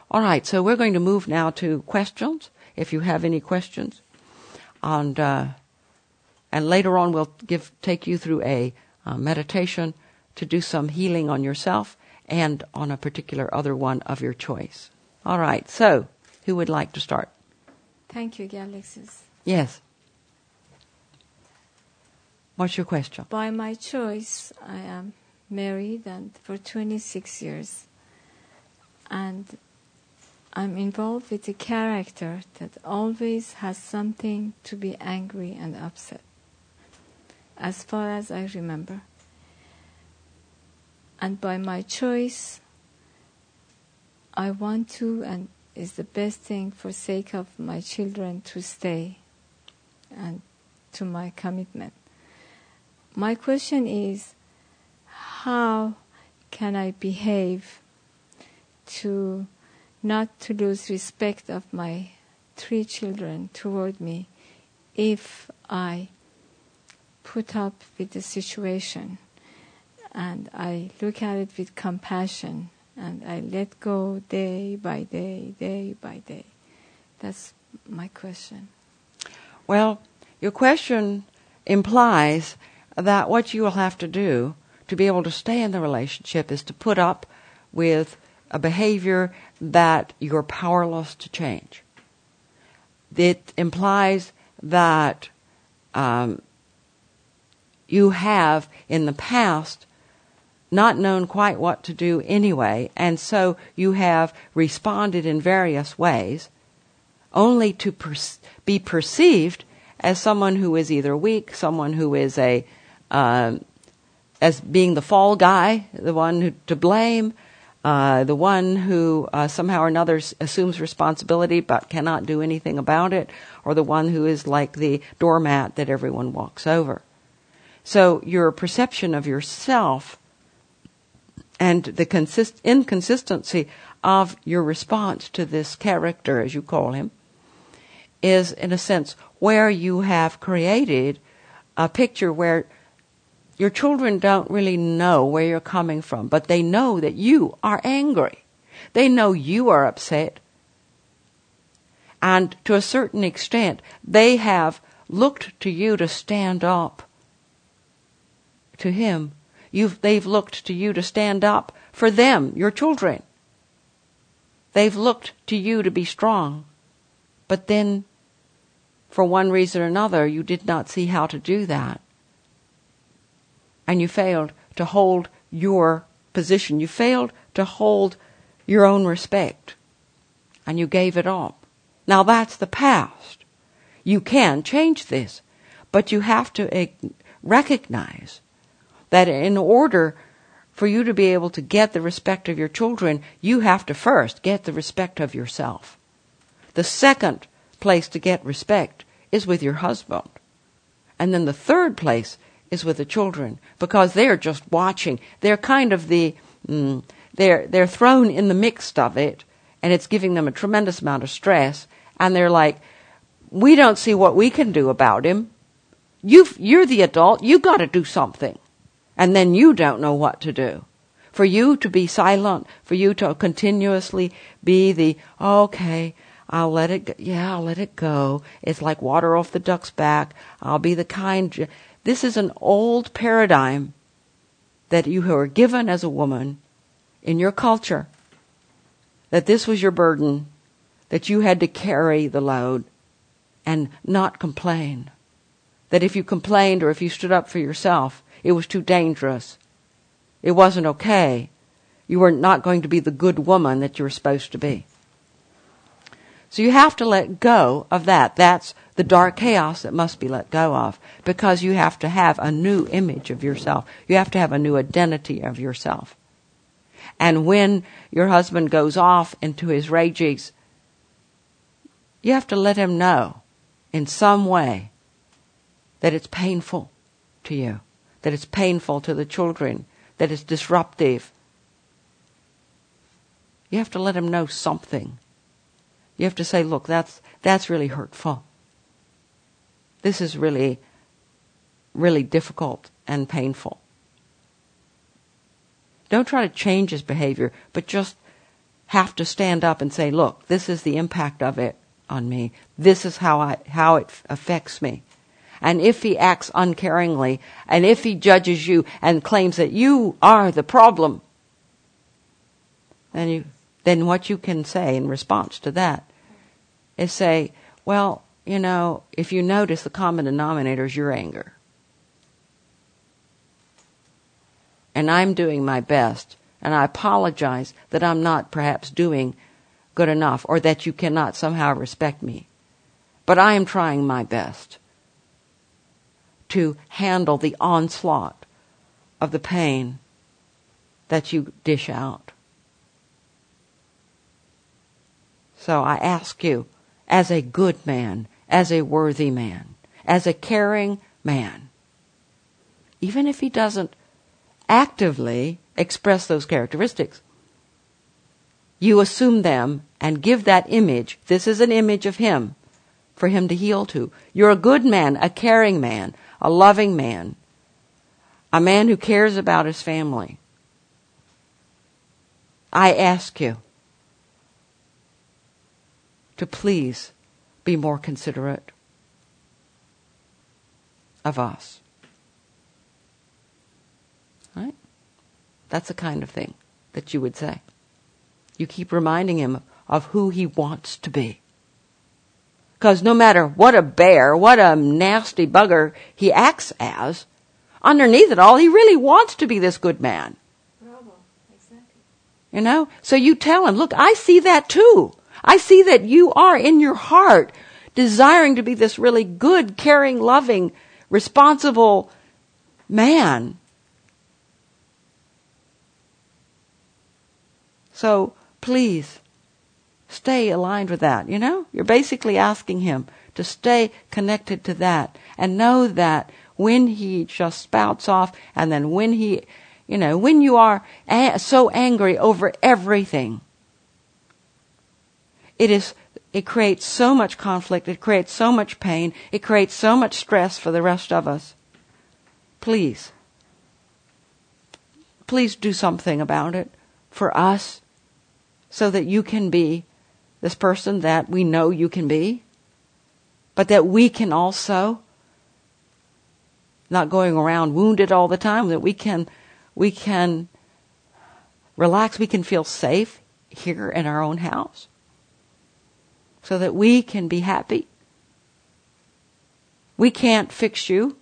All right, so we're going to move now to questions, if you have any questions. And later on we'll take you through a meditation to do some healing on yourself and on a particular other one of your choice. All right, so who would like to start? Thank you, Alexis. Yes. What's your question? By my choice, I am married and for 26 years. And I'm involved with a character that always has something to be angry and upset, as far as I remember. And by my choice, I want to, and is the best thing for sake of my children, to stay and to my commitment. My question is, how can I behave to not to lose respect of my 3 children toward me if I put up with the situation and I look at it with compassion and I let go day by day, day by day? That's my question. Well, your question implies that what you will have to do to be able to stay in the relationship is to put up with a behavior that you're powerless to change. It implies that you have in the past not known quite what to do anyway, and so you have responded in various ways only to be perceived as someone who is either weak, someone who is as being the fall guy, the one to blame, the one who somehow or another assumes responsibility but cannot do anything about it, or the one who is like the doormat that everyone walks over. So your perception of yourself and the inconsistency of your response to this character, as you call him, is in a sense where you have created a picture where your children don't really know where you're coming from, but they know that you are angry. They know you are upset. And to a certain extent, they have looked to you to stand up to him. They've looked to you to stand up for them, your children. They've looked to you to be strong. But then, for one reason or another, you did not see how to do that. And you failed to hold your position. You failed to hold your own respect. And you gave it up. Now that's the past. You can change this. But you have to recognize that in order for you to be able to get the respect of your children, you have to first get the respect of yourself. The second place to get respect is with your husband. And then the third place is with the children, because they're just watching. They're kind of they're thrown in the mix of it, and it's giving them a tremendous amount of stress, and they're like, we don't see what we can do about him. You're the adult, you got to do something. And then you don't know what to do. For you to be silent, for you to continuously be the, okay, I'll let it go. Yeah, I'll let it go. It's like water off the duck's back. I'll be the kind. This is an old paradigm that you were given as a woman in your culture, that this was your burden, that you had to carry the load and not complain. That if you complained or if you stood up for yourself, it was too dangerous. It wasn't okay. You were not going to be the good woman that you were supposed to be. So you have to let go of that. That's the dark chaos that must be let go of, because you have to have a new image of yourself. You have to have a new identity of yourself. And when your husband goes off into his rages, you have to let him know in some way that it's painful to you, that it's painful to the children, that it's disruptive. You have to let him know something. You have to say, look, that's really hurtful. This is really, really difficult and painful. Don't try to change his behavior, but just have to stand up and say, look, this is the impact of it on me. This is how it affects me. And if he acts uncaringly, and if he judges you and claims that you are the problem, then what you can say in response to that is say, well, if you notice, the common denominator is your anger. And I'm doing my best, and I apologize that I'm not perhaps doing good enough, or that you cannot somehow respect me. But I am trying my best to handle the onslaught of the pain that you dish out. So I ask you, as a good man, as a worthy man, as a caring man, even if he doesn't actively express those characteristics, you assume them and give that image. This is an image of him for him to heal to. You're a good man, a caring man, a loving man, a man who cares about his family. I ask you to please be more considerate of us. Right? That's the kind of thing that you would say. You keep reminding him of who he wants to be. Because no matter what a bear, what a nasty bugger he acts as, underneath it all, he really wants to be this good man. Bravo. Exactly. So you tell him, look, I see that too. I see that you are in your heart desiring to be this really good, caring, loving, responsible man. So please, stay aligned with that, You're basically asking him to stay connected to that and know that when he just spouts off, and then when when you are so angry over everything, it creates so much conflict, it creates so much pain, it creates so much stress for the rest of us. Please do something about it for us so that you can be this person that we know you can be, but that we can also, not going around wounded all the time, that we can relax, we can feel safe here in our own house, so that we can be happy. We can't fix you,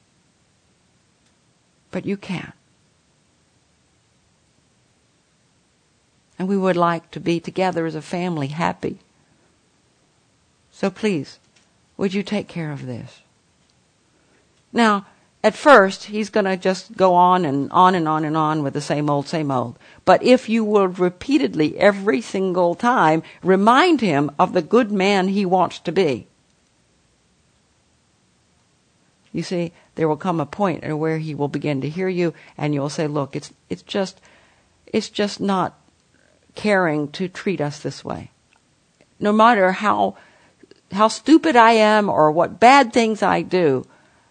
but you can. And we would like to be together as a family, happy. So please, would you take care of this? Now, at first, he's going to just go on and on and on and on with the same old, same old. But if you will repeatedly, every single time, remind him of the good man he wants to be, you see, there will come a point where he will begin to hear you, and you'll say, look, it's just not caring to treat us this way. No matter how stupid I am or what bad things I do,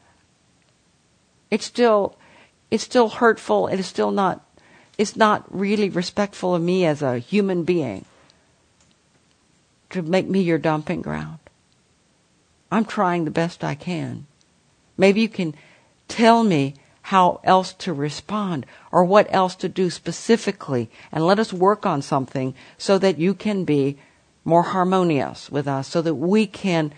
it's still hurtful. It's not really respectful of me as a human being to make me your dumping ground. I'm trying the best I can. Maybe you can tell me how else to respond or what else to do specifically, and let us work on something so that you can be more harmonious with us, so that we can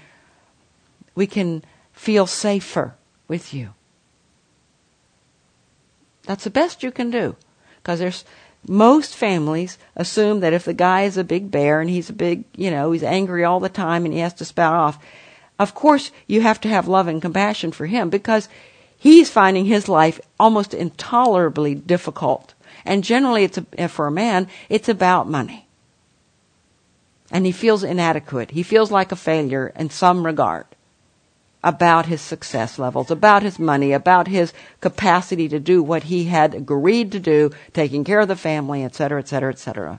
feel safer with you. That's the best you can do, because most families assume that if the guy is a big bear and he's a big, he's angry all the time and he has to spout off, of course you have to have love and compassion for him, because he's finding his life almost intolerably difficult. And generally, for a man, it's about money. And he feels inadequate. He feels like a failure in some regard about his success levels, about his money, about his capacity to do what he had agreed to do, taking care of the family, etc., etc., etc.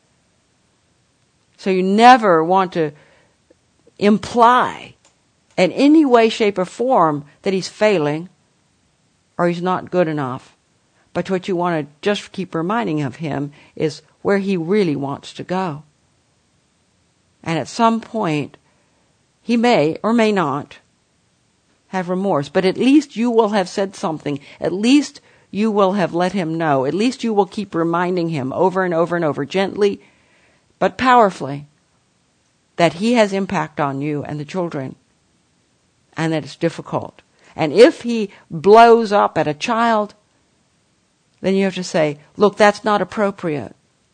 So you never want to imply in any way, shape, or form that he's failing or he's not good enough. But what you want to just keep reminding of him is where he really wants to go. And at some point, he may or may not have remorse, but at least you will have said something. At least you will have let him know. At least you will keep reminding him over and over and over, gently but powerfully, that he has impact on you and the children, and that it's difficult. And if he blows up at a child, then you have to say, look, that's not appropriate.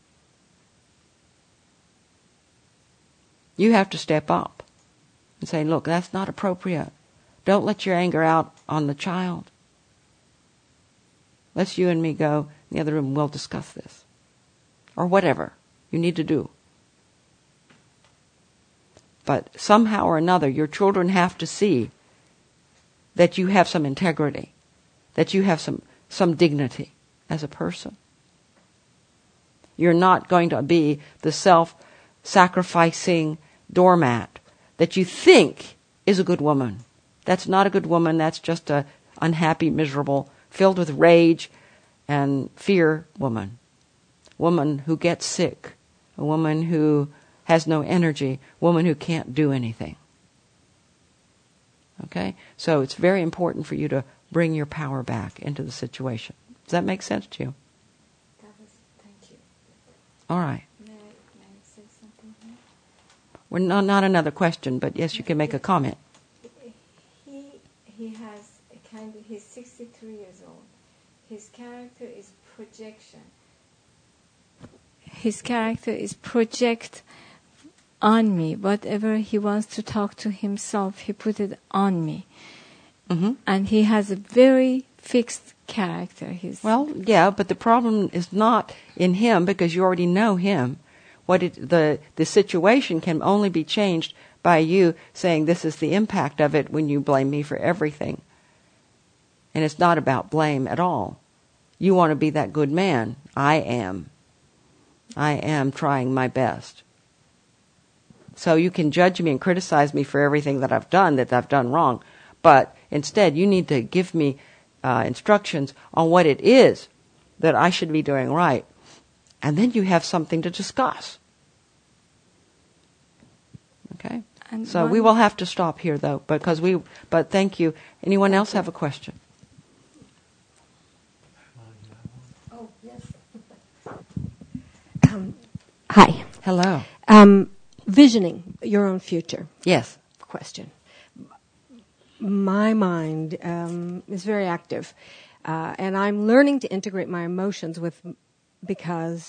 You have to step up and say, look, that's not appropriate. Don't let your anger out on the child. Let's you and me go in the other room and we'll discuss this. Or whatever you need to do. But somehow or another, your children have to see that you have some integrity, that you have some dignity as a person. You're not going to be the self-sacrificing doormat that you think is a good woman. That's not a good woman. That's just a unhappy, miserable, filled with rage and fear woman. Woman who gets sick. A woman who has no energy. Woman who can't do anything. Okay? So it's very important for you to bring your power back into the situation. Does that make sense to you? Thank you. All right. May I say something here? Well, not another question, but yes, you can make a comment. He has a kind of, he's 63 years old. His character is projection. His character is project on me. Whatever he wants to talk to himself, he put it on me. Mm-hmm. And he has a very fixed character. Well, yeah, but the problem is not in him because you already know him. The situation can only be changed by you saying this is the impact of it when you blame me for everything. And it's not about blame at all. You want to be that good man. I am trying my best. So you can judge me and criticize me for everything that I've done wrong. But instead, you need to give me instructions on what it is that I should be doing right. And then you have something to discuss. Okay? So we will have to stop here, though, but thank you. Anyone else have a question? Oh, yes. Hi. Hello. Visioning your own future. Yes. Question. My mind is very active, and I'm learning to integrate my emotions because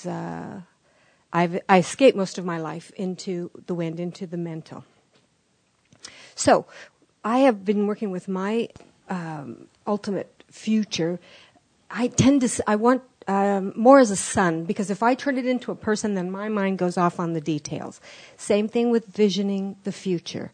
I escaped most of my life into the wind, into the mental. So I have been working with my ultimate future. I want more as a son, because if I turn it into a person, then my mind goes off on the details. Same thing with visioning the future.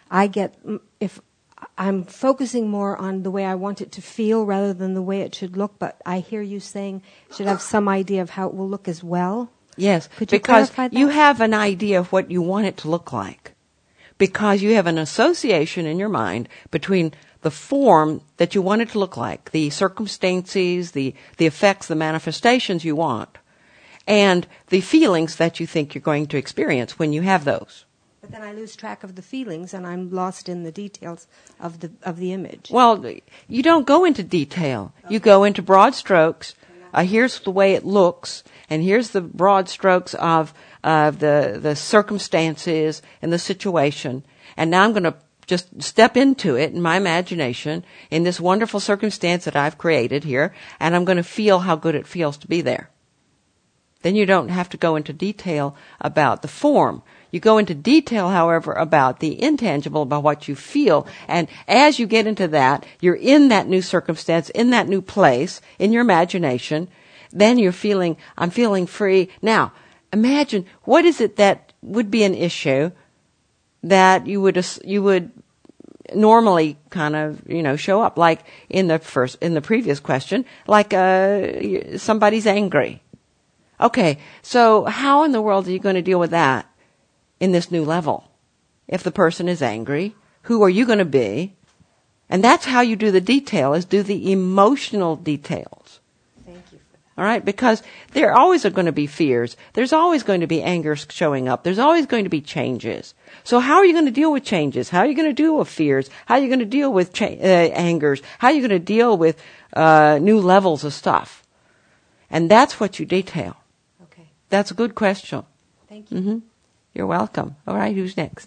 If I'm focusing more on the way I want it to feel rather than the way it should look, but I hear you saying should have some idea of how it will look as well. Yes, Could you because clarify that? you have an idea of what you want it to look like. Because you have an association in your mind between the form that you want it to look like, the circumstances, the effects, the manifestations you want, and the feelings that you think you're going to experience when you have those. But then I lose track of the feelings, and I'm lost in the details of the image. Well, you don't go into detail. Okay. You go into broad strokes. Here's the way it looks, and here's the broad strokes of the circumstances and the situation. And now I'm going to just step into it in my imagination in this wonderful circumstance that I've created here, and I'm going to feel how good it feels to be there. Then you don't have to go into detail about the form. You go into detail, however, about the intangible, about what you feel. And as you get into that, you're in that new circumstance, in that new place, in your imagination. Then you're feeling, I'm feeling free. Now, imagine, what is it that would be an issue that you would normally kind of, show up? Like in the previous question, like somebody's angry. Okay, so how in the world are you going to deal with that in this new level? If the person is angry, who are you going to be? And that's how you do the detail, is do the emotional details. Thank you for All right? Because there always are going to be fears. There's always going to be anger showing up. There's always going to be changes. So how are you going to deal with changes? How are you going to deal with fears? How are you going to deal with angers? How are you going to deal with new levels of stuff? And that's what you detail. Okay. That's a good question. Thank you. Mm-hmm. You're welcome. All right, who's next?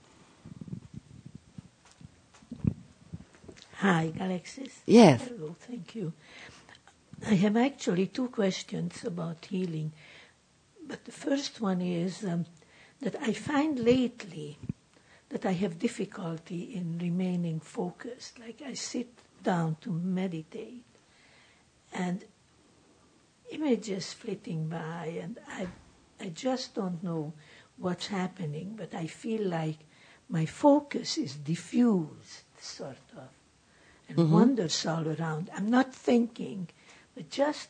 Hi, Alexis. Yes. Hello, thank you. I have actually two questions about healing. But the first one is that I find lately that I have difficulty in remaining focused. Like I sit down to meditate and images flitting by, and I just don't know what's happening, but I feel like my focus is diffused, sort of, and wanders all around. I'm not thinking, but just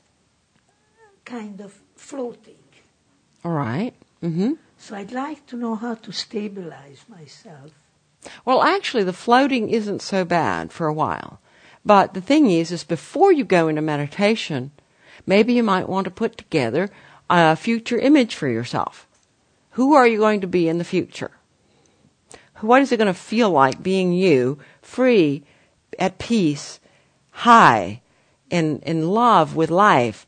kind of floating. All right. Mm-hmm. So I'd like to know how to stabilize myself. Well, actually, the floating isn't so bad for a while. But the thing is before you go into meditation, maybe you might want to put together a future image for yourself. Who are you going to be in the future? What is it going to feel like being you, free, at peace, high, in love with life,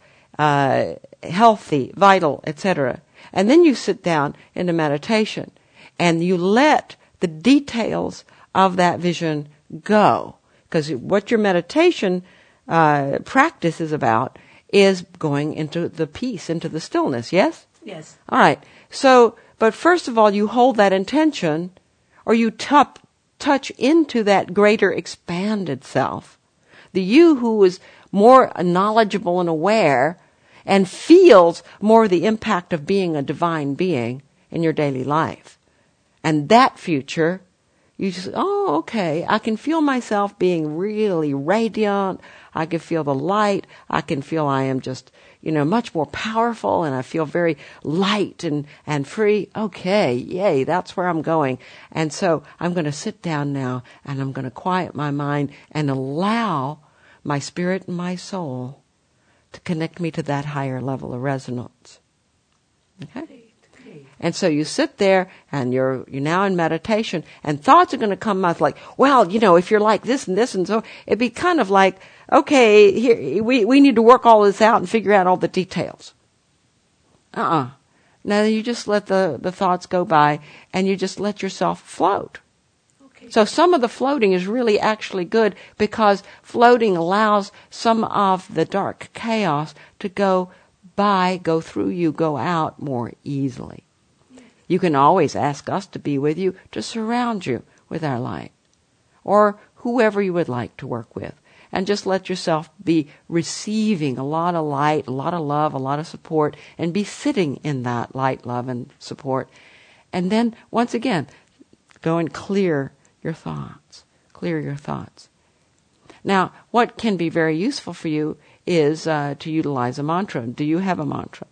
healthy, vital, etc.? And then you sit down into meditation and you let the details of that vision go. Because what your meditation practice is about is going into the peace, into the stillness, yes? Yes. All right. So, but first of all, you hold that intention, or you touch into that greater expanded self. The you who is more knowledgeable and aware and feels more the impact of being a divine being in your daily life. And that future, you just, oh, okay, I can feel myself being really radiant. I can feel the light. I can feel I am just, much more powerful, and I feel very light and free. Okay, yay, that's where I'm going. And so I'm going to sit down now, and I'm going to quiet my mind and allow my spirit and my soul to connect me to that higher level of resonance. Okay? And so you sit there and you're now in meditation, and thoughts are going to come out like, well, if you're like this and this and so, it'd be kind of like, okay, here we need to work all this out and figure out all the details. Now you just let the thoughts go by and you just let yourself float. Okay. So some of the floating is really actually good, because floating allows some of the dark chaos to go by, go through you, go out more easily. You can always ask us to be with you, to surround you with our light, or whoever you would like to work with. And just let yourself be receiving a lot of light, a lot of love, a lot of support, and be sitting in that light, love, and support. And then, once again, go and clear your thoughts. Clear your thoughts. Now, what can be very useful for you is to utilize a mantra. Do you have a mantra?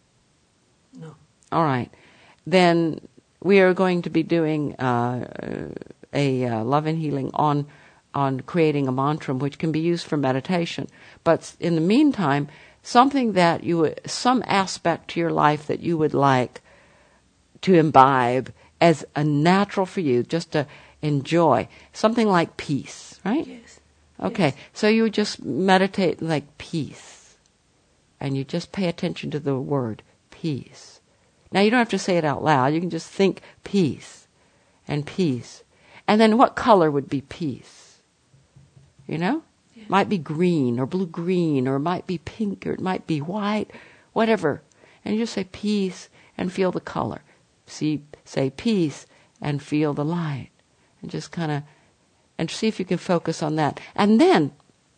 No. All right. Then we are going to be doing a love and healing on creating a mantra, which can be used for meditation. But in the meantime, something that some aspect to your life that you would like to imbibe as a natural for you, just to enjoy, something like peace, right? Yes. Okay, Yes. so you just meditate like peace, and you just pay attention to the word peace. Now, you don't have to say it out loud. You can just think peace and peace. And then what color would be peace? Yeah. Might be green or blue-green, or it might be pink, or it might be white, whatever. And you just say peace and feel the color. Say peace and feel the light. And just kind of, and see if you can focus on that. And then,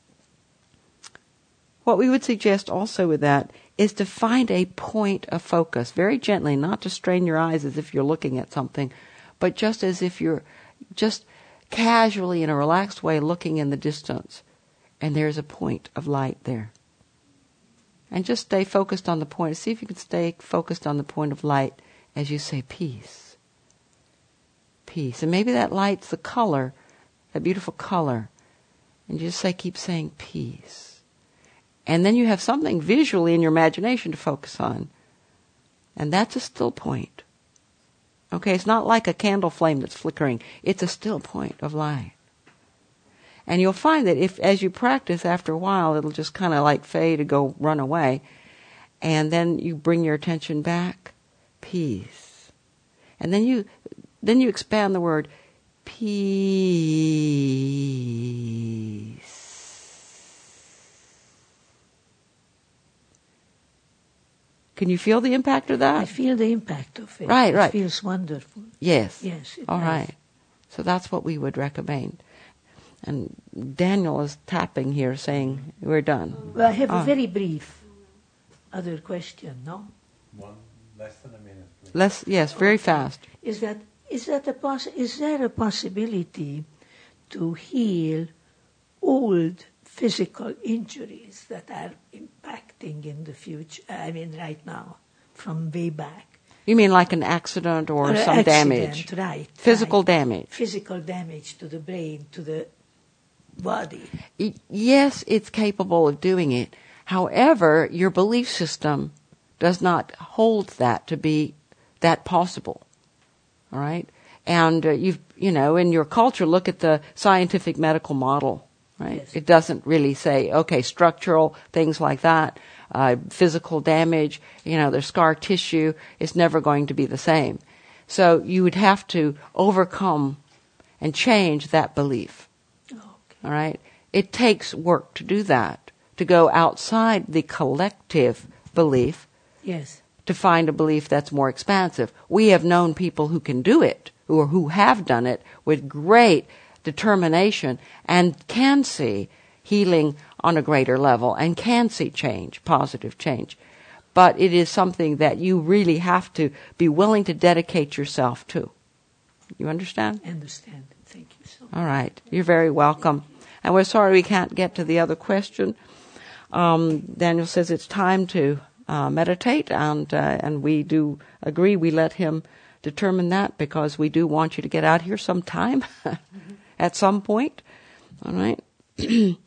what we would suggest also with that is to find a point of focus, very gently, not to strain your eyes as if you're looking at something, but just as if you're just casually, in a relaxed way, looking in the distance, and there's a point of light there. And just stay focused on the point. See if you can stay focused on the point of light as you say peace. Peace. And maybe that light's the color, that beautiful color. And you just keep saying peace. And then you have something visually in your imagination to focus on. And that's a still point. Okay, it's not like a candle flame that's flickering. It's a still point of light. And you'll find that if, as you practice, after a while, it'll just kind of like fade and go run away. And then you bring your attention back, peace. And then you expand the word peace. Can you feel the impact of that? I feel the impact of it. Right. It feels wonderful. Yes. Yes. All right. So that's what we would recommend. And Daniel is tapping here saying, we're done. Well, I have a very brief other question, no? Less than a minute, please. Yes, very fast. Is there a possibility to heal old physical injuries that are impacting in the future? I mean, right now, from way back. You mean like an accident or some damage? Right. Physical damage. Physical damage to the brain, to the body. Yes, it's capable of doing it. However, your belief system does not hold that to be that possible. All right? And in your culture, look at the scientific medical model, right? Yes. It doesn't really say, okay, structural things like that, physical damage, there's scar tissue, it's never going to be the same. So you would have to overcome and change that belief. Okay. All right? It takes work to do that, to go outside the collective belief. Yes. To find a belief that's more expansive. We have known people who can do it, or who have done it with great determination and can see healing on a greater level and can see change, positive change. But it is something that you really have to be willing to dedicate yourself to. You understand? I understand. Thank you so much. All right. You're very welcome. And we're sorry we can't get to the other question. Daniel says it's time to meditate, and we do agree. We let him determine that because we do want you to get out here sometime at some point. All right.